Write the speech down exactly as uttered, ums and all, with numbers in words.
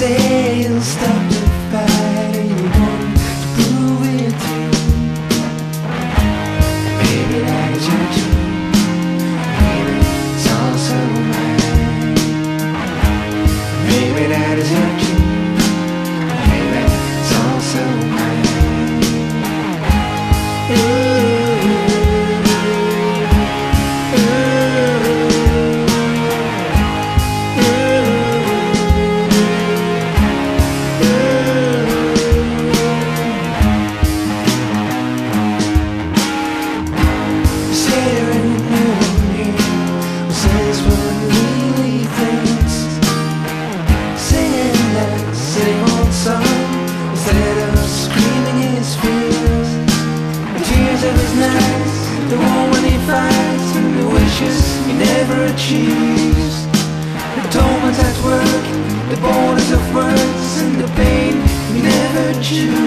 say you'll stop the fight and you want to prove it too. Maybe that is your truth. Maybe it's also mine. Maybe that is your truth. Maybe it's also mine. Ooh. The one when he fights and the wishes he never achieves. The torment at work, the borders of words and the pain he never chooses.